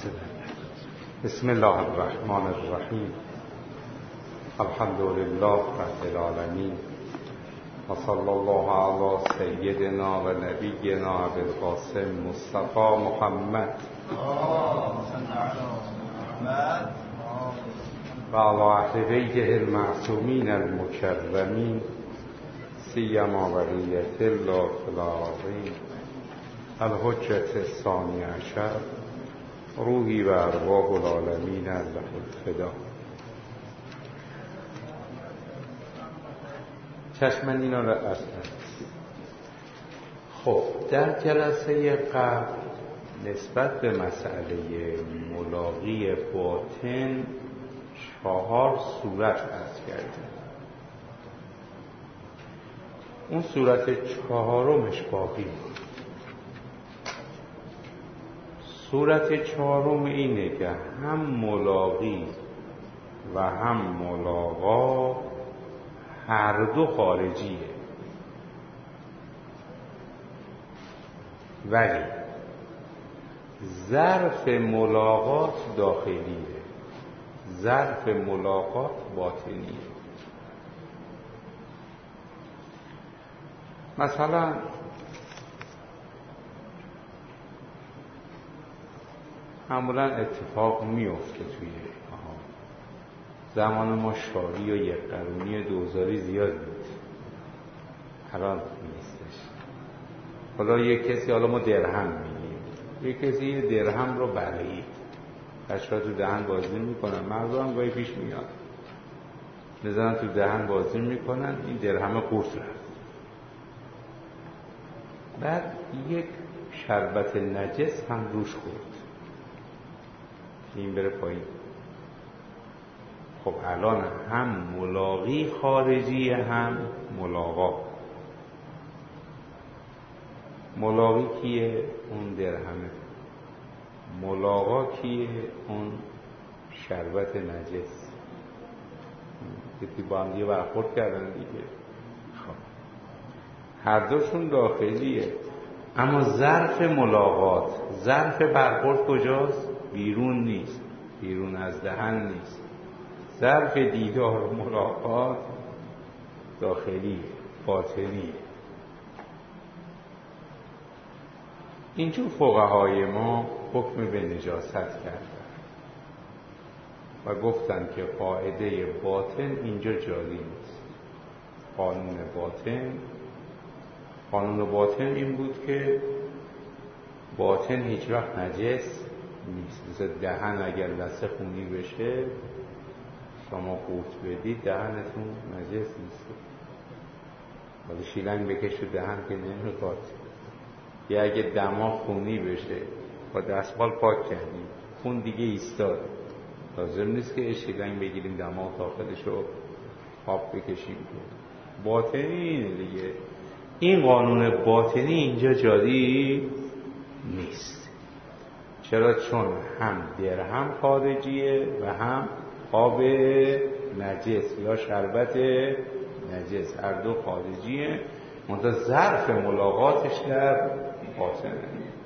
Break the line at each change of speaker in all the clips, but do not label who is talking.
بسم الله الرحمن الرحیم. الحمد لله رب العالمین و صلی الله علی سیدنا و نبینا ابی القاسم مصطفی محمد و علی اهل بیته المعصومین المکرمین سیما ولیة الله فی الارضین الحجة الثانی عشر روحی و ارواح العالمین له الفدا. چشمن اینا را اصلا. خب در جلسه قبل نسبت به مسئله ملاقی باطن 4 صورت عرض کردیم. اون صورت 4مش باقی بود. صورت 4 اینه که هم ملاقی و هم ملاقا هر دو خارجیه، ولی ظرف ملاقات داخلیه، ظرف ملاقات باطنیه. مثلا معمولا اتفاق میفته توی زمان ما شاری و یک قرونی دوزاری زیاد بود، الان نیستش. حالا یک کسی، حالا ما درهم میگیم، یک کسی درهم رو بلعید، بچه‌ها تو دهن بازی میکنن، مردم هم گاهی پیش میاد بزنن تو دهن بازی میکنن، این درهم قورت رفت. بعد یک شربت نجس هم روش خورد، این بره پایین. خب الان هم ملاقی خارجی هم ملاقا. ملاقی کیه؟ اون درهمه. ملاقا کیه؟ اون شربت نجس که با هم دیگه برخورد کردن دیگه. خب هر دوشون داخلیه، اما ظرف ملاقات، ظرف برخورد کجاست؟ بیرون نیست، بیرون از دهن نیست. ظرف دیدار و ملاقات داخلی باطنی. اینجور فقهای ما حکم به نجاست کردن و گفتن که قاعده باطن اینجا جاری نیست. قانون باطن این بود که باطن هیچ وقت نجس نیست. مثل دهن اگر لثه خونی بشه شما قورت بدید دهنتون نجس نیست. ولی شیلنگ بکش تو دهن که نمیخواد. یا اگه دماغ خونی بشه با دستمال پاک کردیم، خون دیگه ایستاد، لازم نیست که شیلنگ بگیریم دماغ داخلش رو آب بکشیم. باطنی اینه دیگه. این قانون باطنی اینجا جاری نیست. چرا؟ چون هم درهم خارجیه و هم آب نجس یا شربت نجس، هر دو خارجیه، منتها ظرف ملاقاتش در باطنه.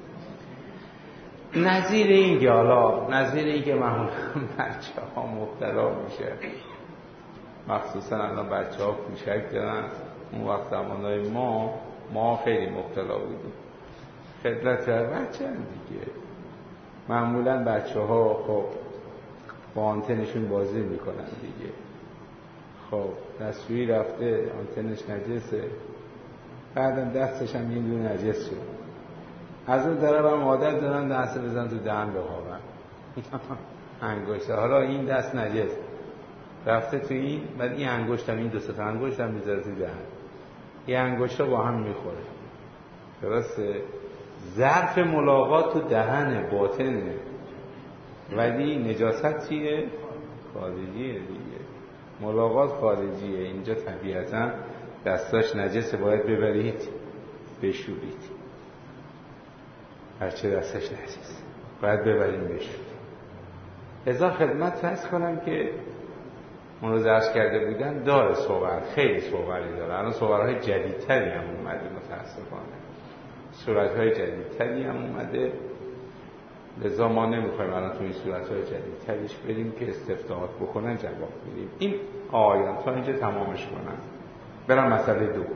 نظیر این که معمولا بچه ها مبتلا میشه، مخصوصا الان بچه ها کوچک دارن، اون وقت زمانهای ما خیلی مبتلا بودیم. خدمت بچه هم دیگه، معمولا بچه ها خب با آنتنشون بازی میکنن دیگه. خب دستشویی رفته، آنتنش نجسه، بعدم دستش هم یه دونه نجس شد، از اون طرف هم عادت دارن دست بزن تو دهن بخوابن انگشته. حالا این دست نجس رفته تو این، بعد این انگشت هم، این 2 تا انگشت هم میذاره تو دهن، این انگشت ها با هم میخوره. درسته؟ ظرف ملاقات تو دهن باطنه، ولی نجاست چیه؟ خارجیه دیگه. ملاقات خارجیه. اینجا طبیعتا دستاش نجسه، باید ببرید بشورید. هرچه دستاش نجسه باید ببرید بشورید. ازا خدمت فرض کنم که اون رو درس کرده بودن داره صور، خیلی صوری داره. الان صورهای جدیدتری هم اومده، متاسفانه صورتهای جدیدتری هم اومده. لذا ما نمیخوایم الان تو این صورت‌های جدید تریش بریم که استفتاحات بکنن جواب بدیم. این آیات تا اینجا تمامش کنن، برم مسئله 2،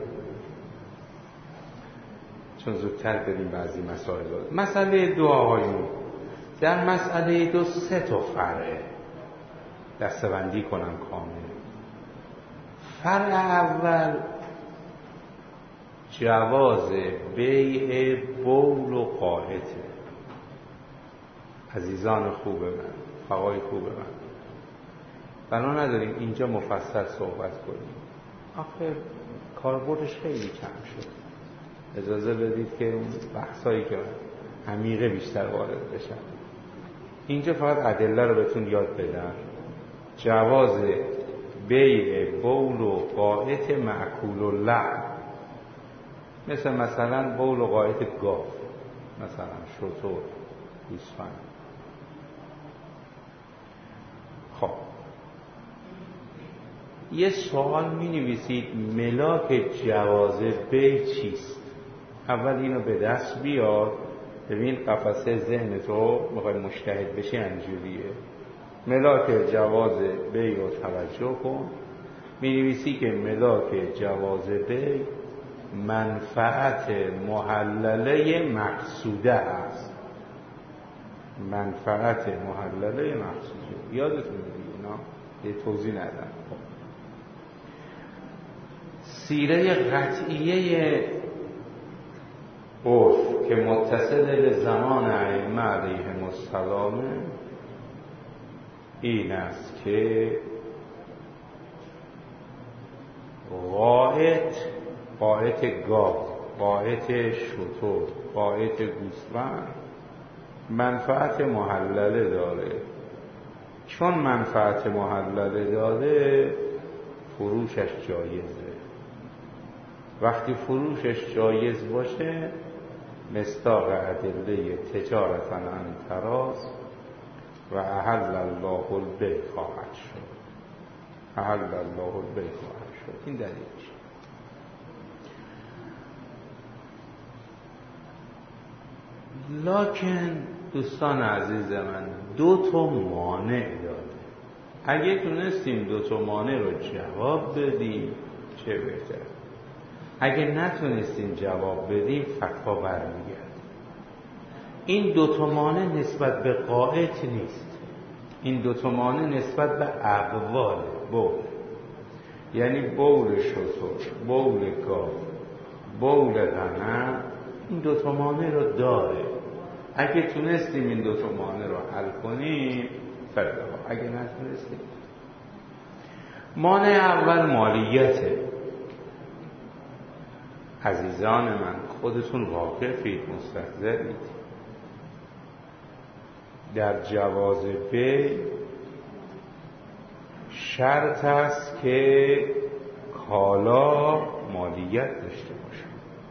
چون زودتر بریم بعضی مسائل رو. مسئله 2 آقایون، در مسئله 2 3 تا فرعه، دسته‌بندی کنم کامل. فرع اول جواز بیع بول و قاعته. عزیزان خوب من، آقای خوب من، بنا نداریم اینجا مفصل صحبت کنیم، آخه کاربردش خیلی کم شد. اجازه بدید که اون بحثایی که عمیقه بیشتر وارد بشن. اینجا فقط ادله رو بهتون یاد بدم. جواز بیع بول و قاعت معکول و لحم، مثلا بول و قاعت گاو، مثلا شتر، گوسفند. خب یه سوال می نویسید ملاک جواز بیع چیست؟ اول اینو به دست بیار، ببین قفسه ذهن تو میخوای مجتهد بشی انجوریه. ملاک جواز بیع رو توجه کن. می نویسی که ملاک جواز بیع منفعت محلله مقصوده است. منفعت محلله مقصوده، یادتون میگه اینا یه توضیح ندم. سیره قطعیه عرف که متصل به زمان ائمه علیهم السلام این است که قاعت گاو، قاعت شتر، قاعت گوسفند منفعت محلله داره. چون منفعت محلله داره فروشش جایزه. وقتی فروشش جایز باشه مصداق ادله تجارتا عن تراض و احل الله البیع خواهد شد. احل الله البیع خواهد شد. این دلیلش. لکن دوستان عزیز من 2 تا مانع داره. اگه تونستیم 2 تا مانع رو جواب بدیم چه بهتر. اگه نتونستیم جواب بدیم فتوا برمیگرد. این 2 تا مانع نسبت به قاعت نیست، این 2 تا مانع نسبت به اقوال بول، یعنی بول شتر، بول گاو، بول غنم. این 2 تا مانع رو داره. اگه تونستیم این 2 تا مانع رو حل کنیم فردا، اگه نتونستیم. مانع اول مالیته. عزیزان من خودتون واقفید، مستحضرید. در جواز بیع شرط است که کالا مالیت داشته باشه.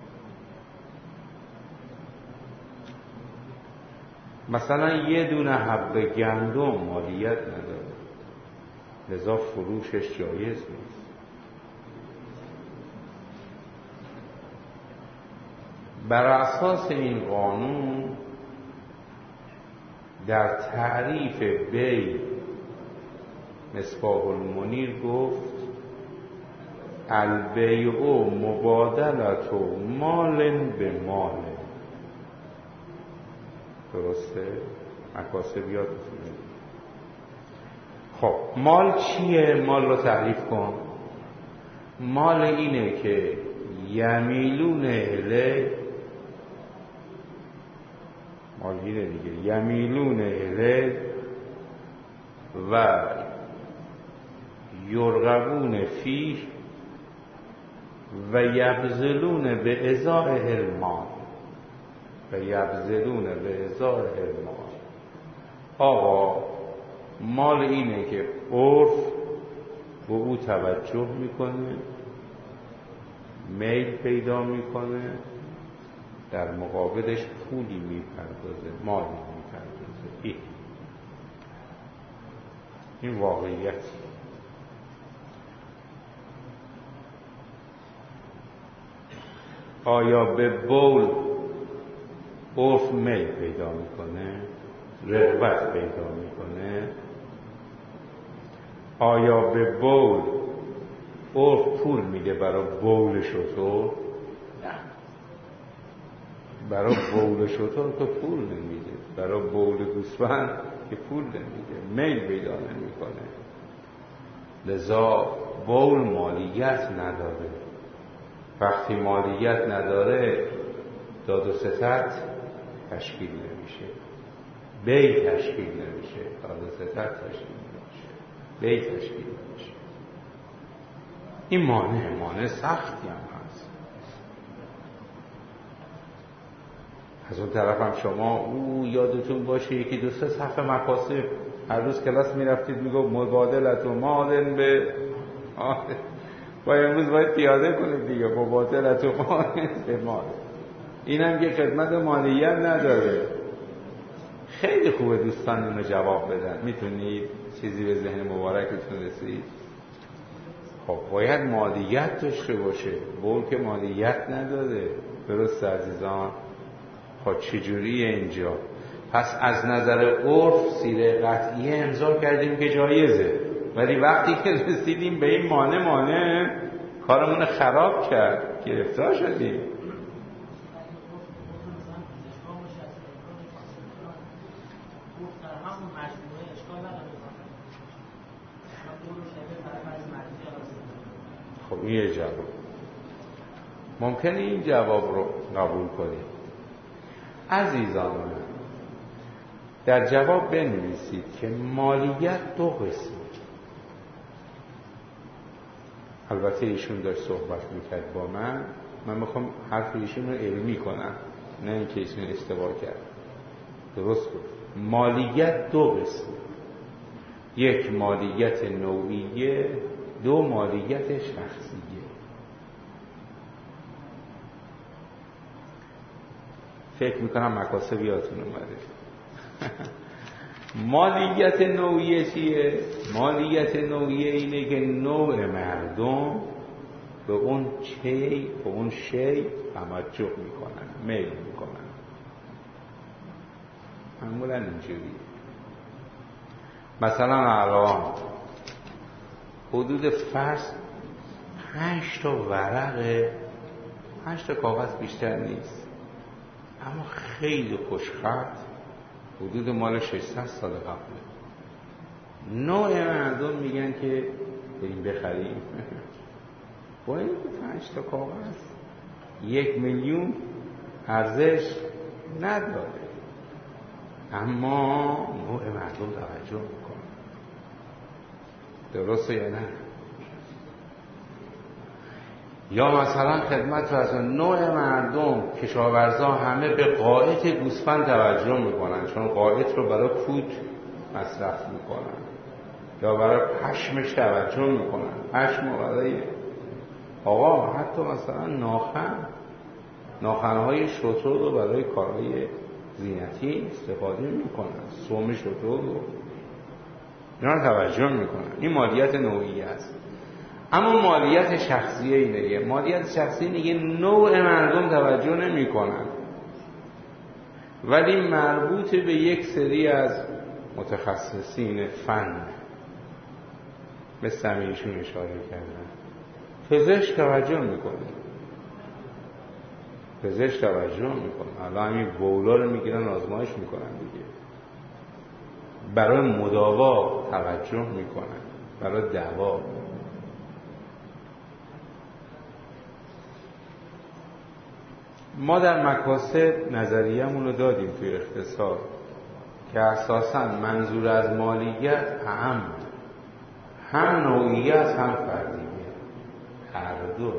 مثلا یه دونه حب گندم مالیت نداره، لذا فروشش جایز نیست. بر اساس این قانون در تعریف بیع مصباح المنیر گفت البیع مبادلت مال به مال. درسته؟ مکاسب یادتونه. خب مال چیه؟ مال رو تعریف کن. مال اینه که یمیلون اله، مال اینه دیگه، یمیلون اله و یرغبون فیه و یبذلون به ازاء المال و یبذلون به ازاء المال. آقا مال اینه که عرف به او توجه میکنه، میل پیدا میکنه، در مقابلش پولی میپردازه، مالی میپردازه. این واقعیت. آیا به بول عرف میل پیدا میکنه؟ رغبت پیدا میکنه، آیا به بول عرف پول میده برای بول شتر؟ نه، برای بول شتر که پول نمیده، برای بول گوسفند که پول نمیده، میل پیدا نمیکنه. لذا بول مالیت نداره. وقتی مالیت نداره داد و ستد تشکیل نمیشه، بی تشکیل نمیشه، داد و ستد تشکیل نمیشه، بی تشکیل نمیشه. این مانع سختی هم هست. از اون طرف هم شما یادتون باشه یکی دو سه صفحه مقاصد هر روز کلاس میرفتید میگفت مبادلت و مالن به با امروز باید پیاده کنید دیگه، مبادلت و مالن به مال. اینم که خدمت مالیت نداره. خیلی خوبه دوستان اینو جواب بدن. میتونید چیزی به ذهن مبارکتون رسید؟ خب باید مالیت داشته باشه. بول که مالیت نداره. درست عزیزان؟ خب چجوریه اینجا؟ پس از نظر عرف سیره قطعیه امضا کردیم که جایزه، ولی وقتی که رسیدیم به این مانع کارمون خراب کرد، گرفتار شدیم. خب این یه جواب. ممکنه این جواب رو قبول کنیم. عزیزان من، در جواب بنویسید که مالیت دو قسم. البته ایشون داشت صحبت میکرد با من میخوام حرف ایشون رو علمی کنم، نه اینکه ایشون اشتباه کرد. درست بود. مالیت دو قسم، یک مالیت نوعیه، دو مالیت شخصیه. فکر میکنم مکاسب یادتون اومده. مالیت نوعیه چیه؟ مالیت نوعیه اینه که نوع مردم به اون شی توجه میکنن، میل میکنن. معمولا اینجوریه. مثلا الان حدود فرض 5 تا ورقه، 5 تا کاغذ بیشتر نیست، اما خیلی خوشخط، حدود مال 600 سال قبله. نوع مردم میگن که بریم بخریم. با این 5 تا کاغذ 1 میلیون ارزش نداره، اما نوع مردم توجه میکنه. درسته یا نه؟ یا مثلا خدمت از نوع مردم کشاورزا همه به قائط گوسفند توجه میکنن، چون قائط رو برای پود مصرف میکنن، یا برای پشمش توجه میکنن. پشم برای آقا حتی مثلا ناخنهای شتر رو برای کارهای زینتی استفاده میکنن، سوم شتر رو اینا رو توجه میکنن. این مالیت نوعی است. اما مالیت شخصیه اینه. مالیت شخصی اینه نوع مردم توجه نمیکنن، ولی مربوط به یک سری از متخصصین فن، مثل همیشون اشاره کردن. پزشک توجه میکنه، پزشک توجه میکنه. الان همین بولا رو میگیرن آزمایش میکنن دیگه، برای مداوا توجه میکنن، برای دوا. ما در مکاسب نظریه‌مون رو دادیم توی اقتصاد که اساساً منظور از مالیت هم نوعیت هم فردیه، هر دو.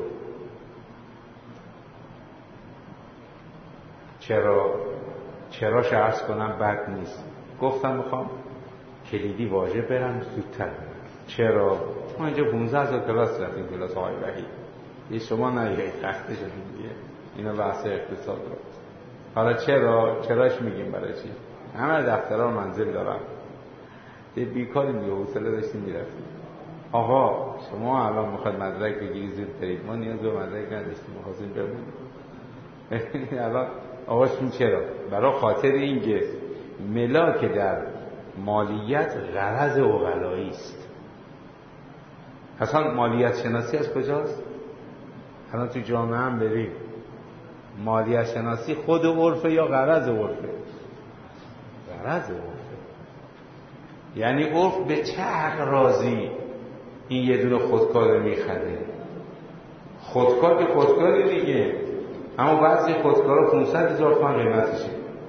چراش عرض کنم بد نیست. گفتم میخوام کلیدی واژه برم زودتر برم. چرا؟ ما اینجا 15 تا کلاس رفتیم، کلاس آقای وحید. یه شما نگید خسته شدیم دیگه. اینا بحث اقتصاد رو. حالا چراش میگیم برای چی؟ همه دفترها منزل دارم. یه بیکاری دیگه حوصله داشتیم میرفتیم. آقا شما الان میخواد مدرک بگیری زود برید، ما نیاز به مدرک نداشتیم، می‌خواستیم بمونیم. الان آقاشون چرا؟ برای خاطر اینکه ملاک در مالیت غرض عقلایی است. اصلا مالیت شناسی از کجاست؟ الان تو جامعه هم بریم، مالیت شناسی خود عرفه یا غرض عرفه؟ غرض عرفه. یعنی عرف به چه حق راضی این یه دونه خودکار میخره؟ خودکار که خودکاری دیگه، اما بعضی خودکارا 500,000 تومان قیمتشه.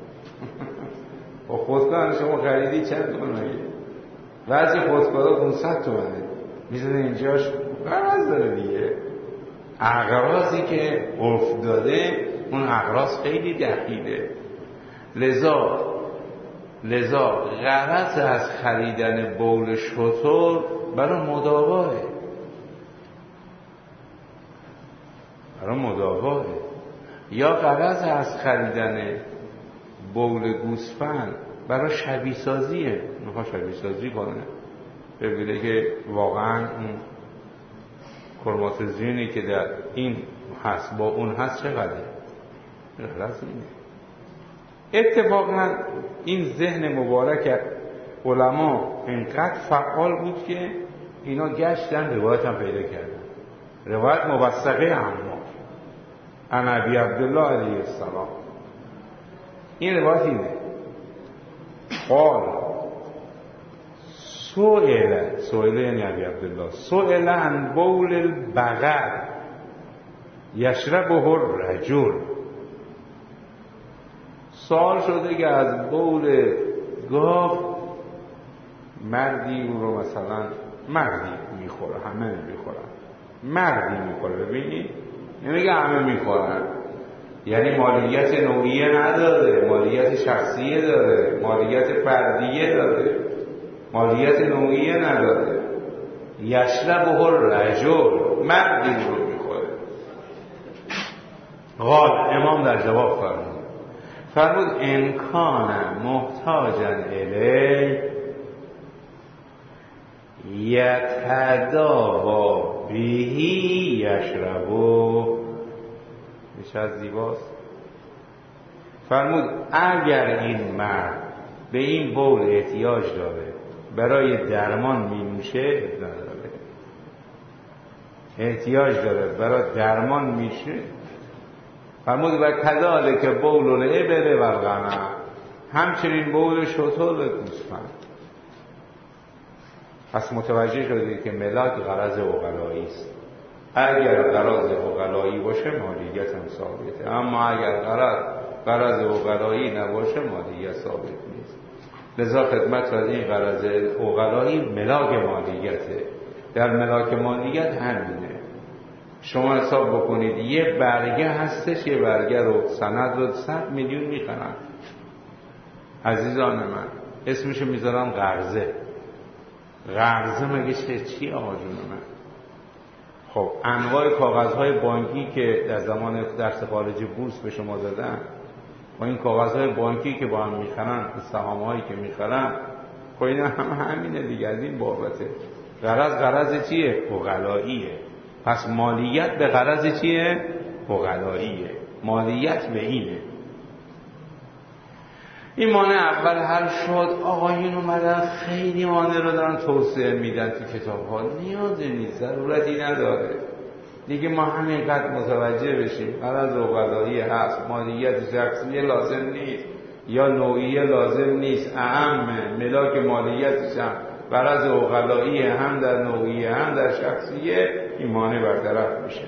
با خودکار شما خریدی چند تومن مگه؟ بعضی خودکارا 500 تومنه، میزنه اینجاش غرض داره دیگه. اغراضی که عرف داده اون اغراض خیلی دقیقه. لذا غرض از خریدن بول شتر برای مداواه، یا غرض از خریدن بول گوسفند برای شبیه سازیه، میخواد شبیه سازی کنه، ببینه که واقعا اون کروماتوزینی که در این هست با اون هست چقدره. غرض اینه. اتفاقا این ذهن مبارک علما اینقدر فعال بود که اینا گشتن روایت هم پیدا کردن. روایت موثقه عمار عن ابی عبدالله علیه السلام. این روایت اینه: قال سئل یعنی ابی عبدالله، سئل عن بول البقر یشربه الرجل. سوال شده که از بول گاو مردی اون رو مثلا مردی میخوره، همه میخورن، مردی میخوره. ببینید نمیگه همه میخورن، یعنی مالیت نوعیه نداره، مالیت شخصیه داره، مالیت فردیه داره، مالیت نوعیه نداره. یشربه الرجل، مردی رو میخوره. قال امام در جواب فرمود انکان محتاجا الی یتداوا بهی یشربو. میشه زیباست. فرمود اگر این مرد به این بول احتیاج داره برای درمان مینوشه، احتیاج داره برای درمان میشه. فرمود و کذالک بول الابل و الغنم، همچنین بول شتر و گوسفند. پس متوجه شدید که ملاک غرض عقلایی است. اگر غرض عقلایی باشه مالیت هم ثابته، اما اگر غرض عقلایی نباشه مالیت ثابت نیست. لذا خدمت از این غرض عقلایی ملاک مالیته. در ملاک مالیت همینه. شما حساب بکنید یه برگه هستش، یه برگه رو سند رو 100 میلیون میخرن. عزیزان من اسمشو میذارم قرضه. قرضه مگه چی آقا جون من؟ خب انواع کاغذهای بانکی که در زمان درس خارج بورس به شما دادن و این کاغذهای بانکی که با هم میخرن، سهام‌هایی که میخرن، خب اینا همینه دیگه. از این بابته غرض چیه؟ عقلاییه. پس مالیت به غرض چیه؟ عقلاییه. مالیت به اینه. این مانع اول حل شد. آقایون اومدن خیلی مانع رو دارن توسعه میدن تو کتاب ها. نیازی نیست، ضرورتی نداره دیگه. ما همینقدر متوجه بشیم غرض عقلایی هست، مالیت شخصیه لازم نیست یا نوعیه لازم نیست، اهم ملاک مالیتش هم غرض عقلایی، هم در نوعیه هم در شخصیه. این مانع برطرف میشه.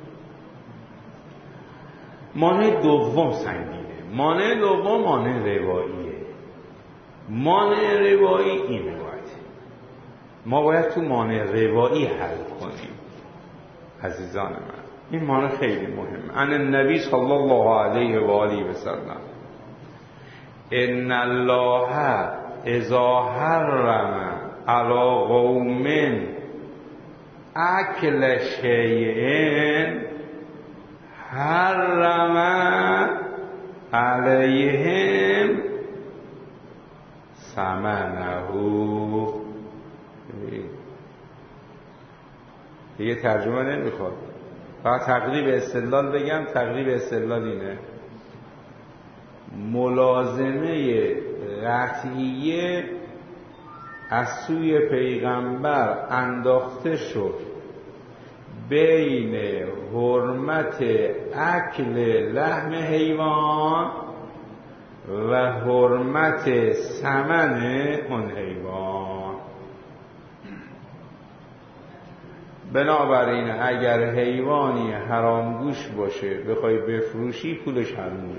مانع دوم سنگینه. مانع دوم مانع رواییه. مانع روایی این باید ما باید تو مانع روایی حل کنیم. عزیزان من این مانع خیلی مهمه. عن النبی صلی الله علیه و آله و سلم ان الله اذا حرم علی قوم اکل شیء حرم علیهم ثمنه. دیگه ترجمه نمیخواد، فقط تقریب استدلال بگم. تقریب استدلال اینه: ملازمه قطعیه از سوی پیغمبر انداخته شد بین حرمت اکل لحم حیوان و حرمت ثمن اون حیوان. بنابراین اگر حیوانی حرام گوش باشه بخوای بفروشی پولش حرومه.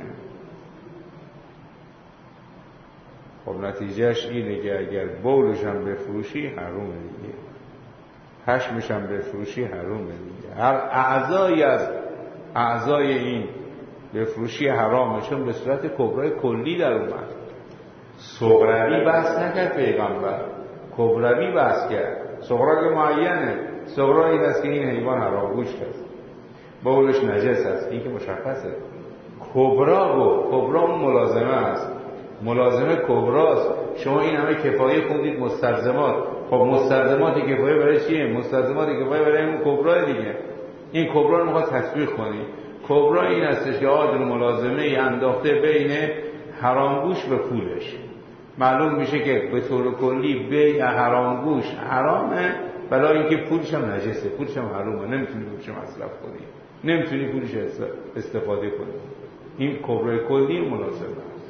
خب نتیجهش اینه که اگر بولش هم بفروشی حرومه دیگه، پشمش هم بفروشی حرومه دیگه. هر اعضایی از اعضای این بفروشی حرامه، چون به صورت کبرای کلی در اومد. صغروی بحث نکرد پیغمبر، کبروی بحث کرد. صغرا که معینه، صغرا این است که این حیوان حرام گوشت است، بولش نجس است، این که مشخصه. کبرا گفت، کبرا اون ملازمه است، ملازمه کبراست. شما این همه کفایه خوندید مستلزمات، خب مستلزمات کفایه برای چیه؟ مستلزمات کفایه برای اون کبرا دیگه. این کبرا رو میخواد تطبیق کنی. کبرا این هستش که عادل ملازمه ای انداخته بین حرامگوش و پولش. معلوم میشه که به طور کلی بیع حرامگوش حرامه، برای اینکه پولش هم نجسه، پولش هم حرومه، نمیتونی پولش مصرف کنی، نمیتونی پولش استفاده کنی. این کبرای کلی ملازمه است.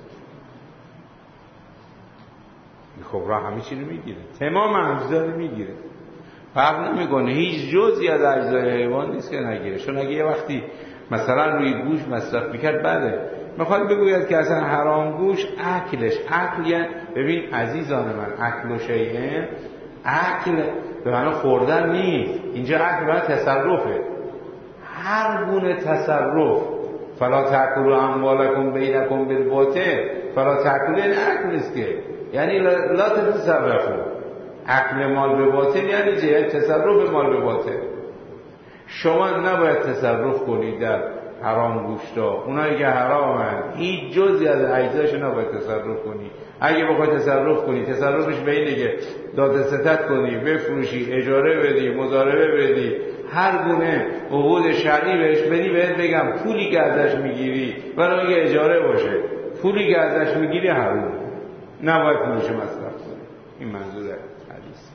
این کبرا همه چی رو میگیره، تمام اجزا رو میگیره، فرق نمیکنه. هیچ جزئی از اجزای حیوان نیست که نگیره. چون اگه یه وقتی مثلا روی گوش مصرف میکرد بله، میخواد بگوید که اصلا حرام گوش اکلش، اکل یعنی ببین عزیزان من، اکل و شیئن، اکل به معنی خوردن نیست، اینجا اکل به معنی تصرفه. هر گونه تصرف، فلا تأکلوا اموالکم بینکم بالباطل، فلا تأکلوا این اکل نیست که، یعنی لا تتصرفوا. اکل مال به باطل یعنی چه؟ تصرف مال به باطل. شما نباید تصرف کنید در حرام گوشتا، اونایی که حرامن هیچ جزئی از اجزاش نباید تصرف کنی. اگه بخوای تصرف کنی، تصرفش به اینه که داد ستد کنی، بفروشی، اجاره بدی، مضاربه بدی، هر گونه عقود شرعی بهش بدی. بهت بگم پولی که ازش میگیری برای اینکه اجاره باشه، پولی که ازش میگیری حرام، نباید پولش مصرف کنی. این منظور حدیث.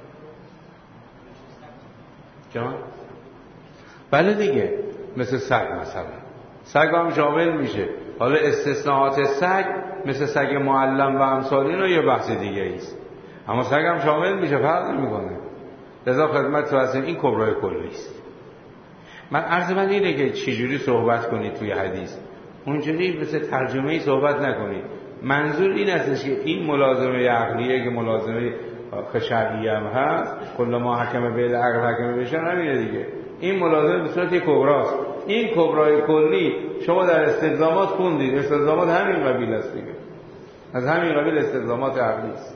جان؟ بله دیگه، مثل سگ مثلا، سگ هم شامل میشه. حالا استثناءات سگ مثل سگ معلم و امثال اینا یه بحث دیگه ایست، اما سگ هم شامل میشه، فرق نمیکنه. لذا خدمت تو هستیم، این کبرای کلی است. من عرض من اینه که چجوری صحبت کنید توی حدیث، اونجوری مثل ترجمه‌ای صحبت نکنید. منظور این است که این ملازمه عقلیه که ملازمه شرعی هم هست، کل ما حکم به العقل حکم بشه، همینه دیگه. این ملازمه به صورت کبراست. این کبرای کلی شما در استلزامات خوندید، استلزامات همین قبیل است دیگه، از همین قبیل استلزامات عقلی است.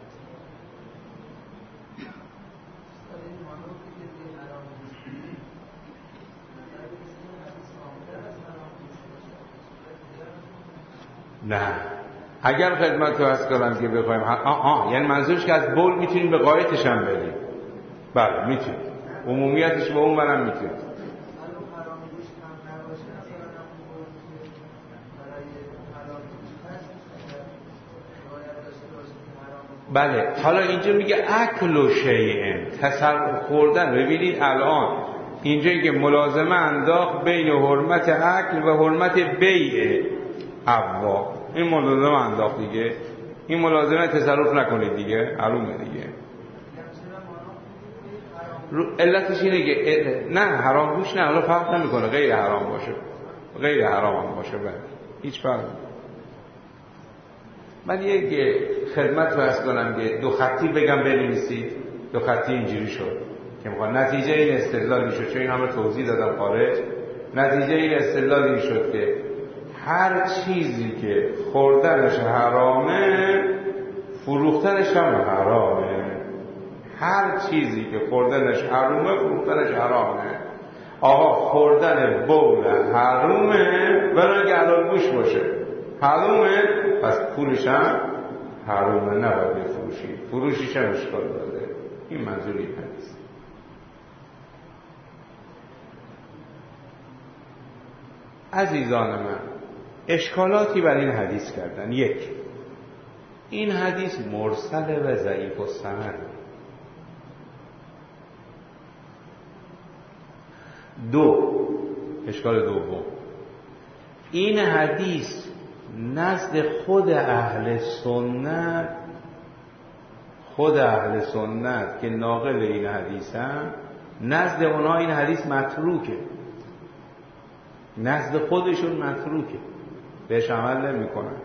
نه، اگر خدمت رو عرض کنم که بخوایم یعنی منظورش که از بول میتونیم به قایتش هم بریم. بله میتونیم، عمومیتش به اون برم میتونیم. بله، حالا اینجا میگه اکل و شیئن، تصرف خوردن. ببینید الان اینجا که ملازمه انداخت بین حرمت اکل و حرمت بیع ابوا، این ملازمه انداخت دیگه، این ملازمه تصرف نکنید دیگه، حرومه دیگه. علتش اینه که نه حرام گوش نه، حالا فرق نمیکنه، غیر حرام باشه، غیر حرام هم باشه، بله هیچ فرق نمیکنه. من یک خدمت فرض کنم که دو خطی بگم بنویسید، دو خطی اینجوری شد که میخوام نتیجه این استدلال میشد، چون این همه توضیح دادم خارج. نتیجه این استدلال این شد که هر چیزی که خوردنش حرامه فروختنش هم حرامه. هر چیزی که خوردنش حرامه فروختنش حرامه. آقا خوردن بول حرامه برای اینکه حلال گوش باشه، حرامه، پس پولش هم حرامه، نباید بفروشی، فروشیش هم اشکال داره. این منظوری هست. عزیزان من، اشکالاتی بر این حدیث کردن. یک، این حدیث مرسل و ضعیف السند. اشکال دوم، این حدیث نزد خود اهل سنت که ناقل این حدیث هم، نزد اونها این حدیث متروکه، نزد خودشون متروکه، بهش عمل نمی کنن.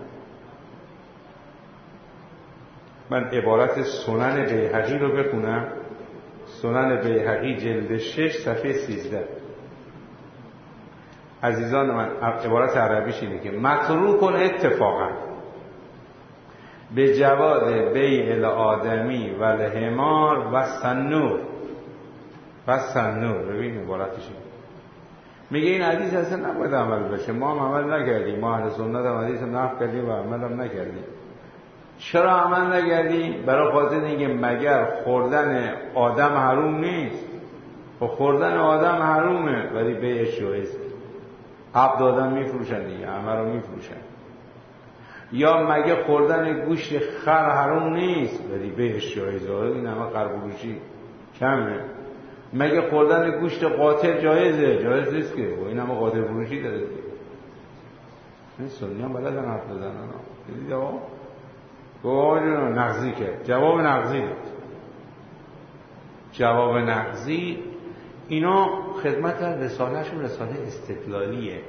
من عبارت سنن بیهقی رو بخونم. سنن بیهقی جلد 6 صفحه 13. عزیزان من، عبارت عربیش اینه که متروک اتفاقا به جواز بیع الآدمی و الحمار و سنور. ببین عبارتش اینه. میگه این حدیث اصلا نباید عمل بشه، ما هم عمل نکردیم، ما اهل سنت هم حدیث نقل کردیم و عمل هم نکردیم. چرا عمل نکردیم؟ برای خاطر اینکه مگر خوردن آدم حروم نیست؟ و خوردن آدم حرومه ولی بیعش جایزه. عبد آدم میفروشن دیگه، همه رو میفروشن. یا مگه خوردن گوشت خر حروم نیست ولی بیعش جایزه؟ این همه خرفروشی کمه. مگه خوردن گوشت قاتل جایزه؟ جایز نیست که، و این همه قاتل فروشی داره دیگه. این سنی هم بلدن حرف بزنن. دیدی جواب؟ گوه نغزی کرد، جواب نغزی داد. جواب نغزی اینا خدمت رسالهشون رساله استدلالیه،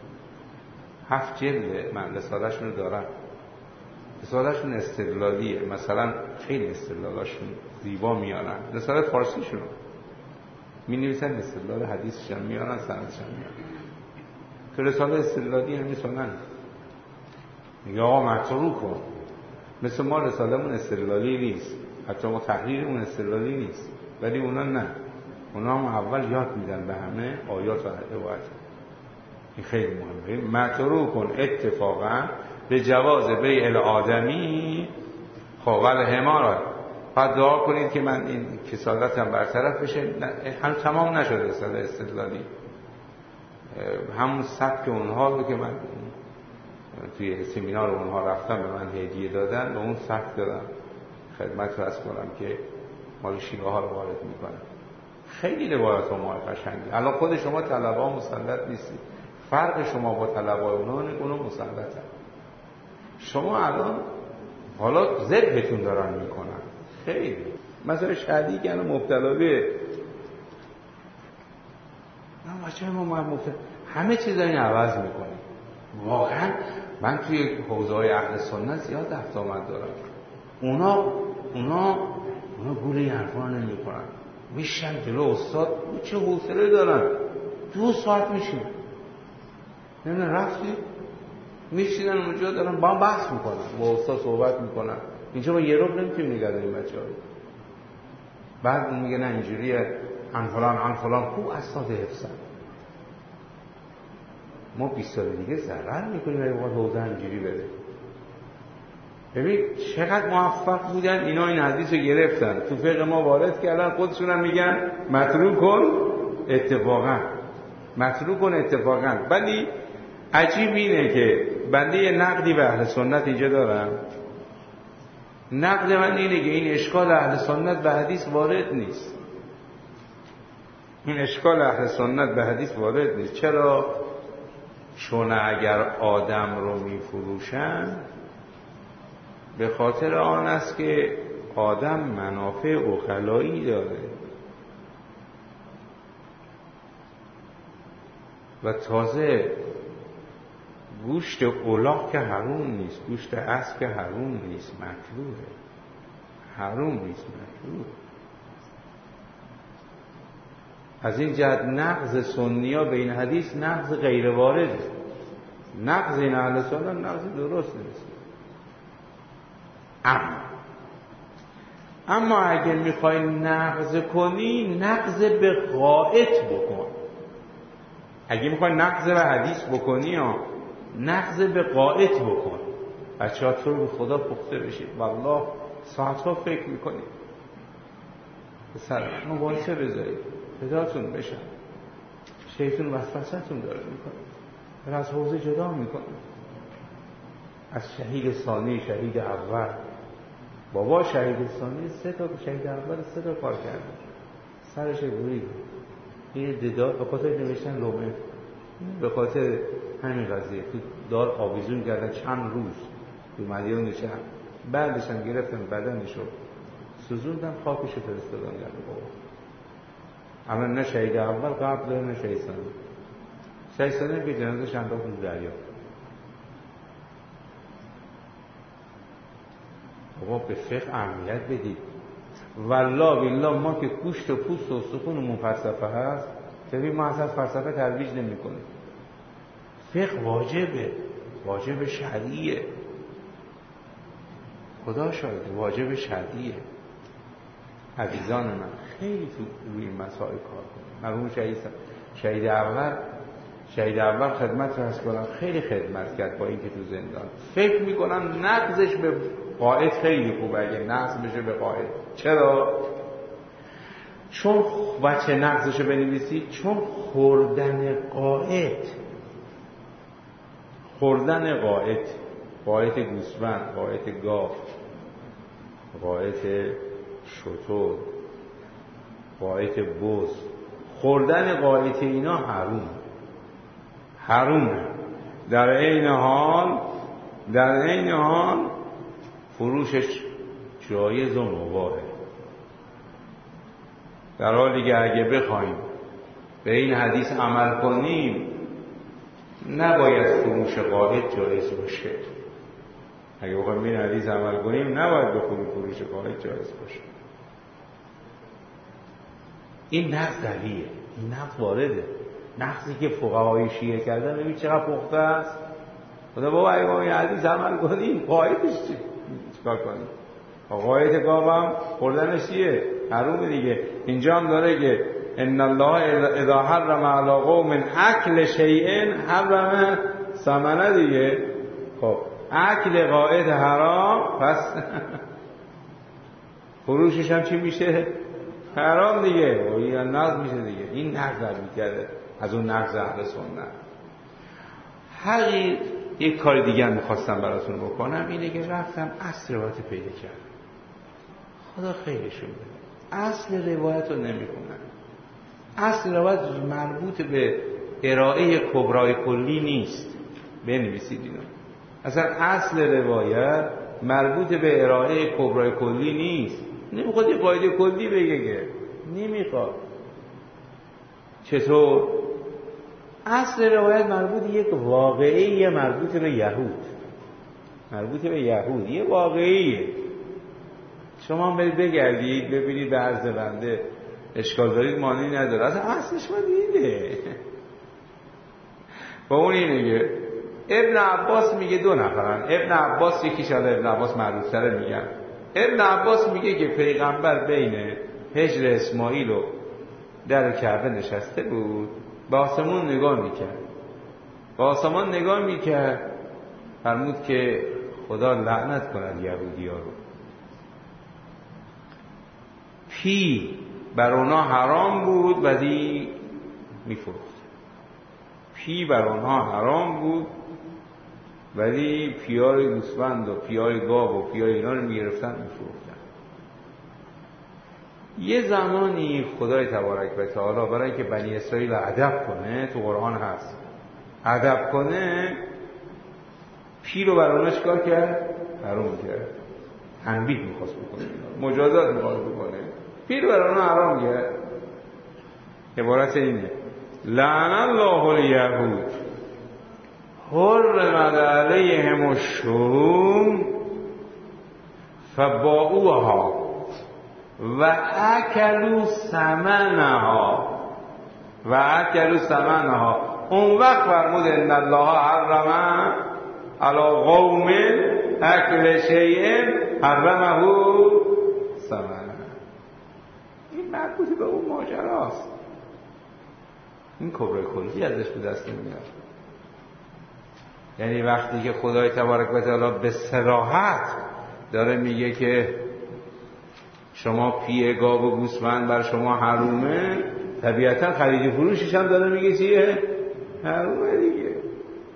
7 جلده. من رسالهشون رو دارم. رسالهشون استدلالیه، مثلا خیلی استدلالاشون زیبا میارن. رساله فارسیشون می نویسن، استدلال حدیثشون میارن، سندشون میارن. تو رساله استدلالی هم میسونن میگه آقا مطروح کن. مثل ما رساله‌مون استدلالی نیست، حتی ما تحریرمون استدلالی نیست، ولی اونا نه. اونا هم اول یاد میدن به همه آیات و روایت. این خیلی مهمه. مطروح کن اتفاقا به جواز بیع الآدمی خوال حمار. بعد دعا کنید که من این کسالتم برطرف بشه. هم تمام نشده رساله استدلالی، همون سبک اونها رو که من توی سمینار اونها رفتم به من هدیه دادن، به اون سبک دادم خدمت رس کنم که مال شیعه ها رو وارد میکنم. خیلی روایت ها ماه قشنگی. الان خود شما طلبه ها مسلط نیستید، فرق شما با طلبه های اونو مسلط هم. شما الان حالا ذبحتون دارن میکنن. خیلی مثلا شهدی که الان مبتلا به همه چیز این عوض میکنیم. واقعا من توی حوزه‌های اهل سنت زیاد رفت آمد دارم. اونا گوله این حرفا رو نمی‌کنن. میشن جلو استاد، چه حوصله دارن؟ 2 ساعت میشین. نه رفتی؟ میشینن اونجا دارن با هم بحث میکنن، با استاد صحبت میکنن. اینجا ما یه روب نمیتونیم نگه داریم بچه‌ها. بعد میگه نه اینجوریه، عن فلان خوب اسناد حفظن. ما 20 سال دیگه ضرر میکنیم اگه وقت حوزه اینجوری بره. ببین چقدر موفق بودن اینا، این حدیث رو گرفتن تو فقه ما وارد کردن، خودشون هم میگن متروک کن اتفاقا. ولی عجیب اینه که بنده یه نقدی به اهل سنت اینجا دارم. نقد من اینه که این اشکال اهل سنت به حدیث وارد نیست. چرا؟ چون اگر آدم رو میفروشن به خاطر آن است که آدم منافع عقلایی داره و تازه گوشت الاغ که حروم نیست، گوشت اسب که حروم نیست، مکروهه. از این جهت نقض سنی‌ها به این حدیث نقض غیر وارده. نقض این اهل سنت نقض درست نیست. اما اگر میخوای نقض کنی، نقض به غائط بکن. اگه میخوای نقض به حدیث بکنی یا نقض به غائط بکن. بچه‌ها تو رو به خدا پخته بشید، والله ساعت‌ها فکر میکنید به سر مباحثه بذارید پیداتون بشن. شیطان وسوسه‌تون داره میکنه، از حوزه جدا میکنه، از شهید ثانی شهید اول بابا شهید ثانی 3 تا، شهید اول 3 تا کار کرده، سرش گوری یه ددار به خاطر نوشتن لومه، به خاطر همین قضیه تو دار آویزون کردن چند روز تو مدیون نشن، بعدش هم گرفتن بدنشو سوزوندن، خاکشو فرستادن گرد بابا. اما نه شهید اول قبل نه شهید ثانی. شهید ثانی که جنازه‌ش انداخت تو دریا. بابا به فقه اهمیت بدید. والله بالله ما که گوشت و پوست و استخونمون فلسفه هست، ببین ما اصلا فلسفه ترویج نمی‌کنیم. فقه واجب شرعیه. خدا شاهده واجب شرعیه. عزیزان من خیلی تو روی این مسائل کار کنیم. مرحوم شهید اول خدمت رو هست کنم، خیلی خدمت کرد با اینکه تو زندان. فکر میکنم نقضش به قائد خیلی خوبه اگه نقض بشه به قائد. چرا؟ چون بچه نقضش رو بنویسید، چون خوردن قائد گوسفند، قائد گاو، قائد شتر، قائد بز، خوردن قائد اینا حرومه. در عین حال فروشش جایز و مباحه. در حالی که اگه بخوایم به این حدیث عمل کنیم نباید فروش قائد جایز باشه. اگه بخوایم به این حدیث عمل کنیم نباید به فروش قائد جایز باشه. این نقض دلیه، این نقض وارده. نقضی که فقهای شیعه کردن ببین چقدر پخته است. خدا بابا اگه با این حدیث عمل کنیم قائدش چیکار کنیم؟ قائد گاوم خوردنش چیه؟ حرومه دیگه. اینجا هم داره که ان الله اذا حرم علی قوم اکل شیء حرم ثمنه دیگه. خب اکل قائد حرام، پس فروشش هم چی میشه؟ حرام دیگه. و این نقض میشه دیگه. این نقض میکرده از اون نقض اهل سنت. حقیقت یک کار دیگه هم میخواستم براتون بکنم، اینه که رفتم اصل روایت پیدا کردم. خدا خیرشون بده. اصل روایت رو نمیخونن. اصل روایت مربوط به ارائه کبرای کلی نیست. بنویسید اینو. اصلا اصل روایت مربوط به ارائه کبرای کلی نیست. نمیخواد یه قاعده کلی بگه که نمیخواد. چطور؟ اصل روایت مربوط یک واقعیه، مربوط به یهود، یه واقعیه. شما برید بگردید ببینید به عرض بنده اشکال دارید مانعی نداره. اصلا اصلش ما دیده. با اون اینه که ابن عباس میگه 2 نفرن. ابن عباس یکیش ابن عباس معروف‌تره میگم. ابن عباس میگه که پیغمبر بین حجر اسماعیل و در کعبه نشسته بود، به آسمان نگاه میکرد، فرمود که خدا لعنت کند یهودی‌ها رو. پی بر اونا حرام بود ولی میفروخت. ولی پیای گوسفند و پیای گاو و پیای اینا رو میگرفتن میفروختن. یه زمانی خدای تبارک و تعالی برای که بنی اسرائیل ادب کنه، تو قرآن هست، ادب کنه، پی رو بر اونا چیکار کرد؟ حرام کرد. تنبیه میخواست بکنه، مجازات میخواست بکنه، پی رو بر اونا حرام کرد. عبارت اینه: لعن الله الیهود حرمت علیهم الشحوم فباعوها و اکلوا ثمنها. اون وقت فرمود ان الله حرم علی قوم اکل شیء حرمه ثمنه. این مربوط به اون ماجراست. این کبرای کلی ازش به دست نمیاد. یعنی وقتی که خدای تبارک و تعالی به صراحت داره میگه که شما پی گاو و گوسفند بر شما حرومه، طبیعتا خرید فروشش هم داره میگه چیه؟ حرومه دیگه.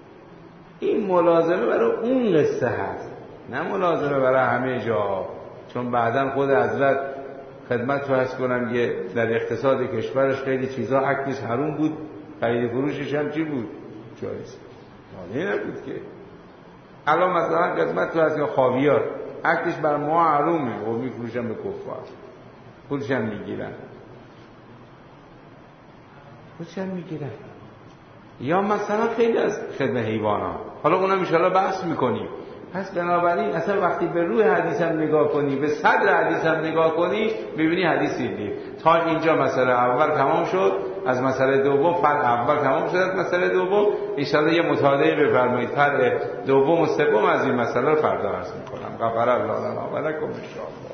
این ملازمه برای اون قصه هست، نه ملازمه برای همه جا. چون بعداً خود حضرت خدمت رو عرض کنم که در اقتصاد کشورش خیلی چیزا عکسش حروم بود، خرید فروشش هم چی بود؟ جایز. مانعی نبود که. الان مثلا خدمت رو عرض کنم خاویار عکسش بر ما حرومه و میفروشن به کفار، پولش هم میگیرن. یا مثلا خیلی از خدمت حیوانات، حالا اونم ان شاءالله بحث میکنیم. پس بنابراین اصلا وقتی به روی حدیث هم نگاه کنی، به صدر حدیث هم نگاه کنی، ببینی حدیثی دید. تا اینجا مسئله اول تمام شد، از مسئله دوم فرع اول تمام شد، از مسئله دوم ان شاءالله یه مطالعه بفرمایید فرع دوم و سوم از این مسئله رو فردا عرض میکنم. غفر الله لنا و لکم ان شاء الله.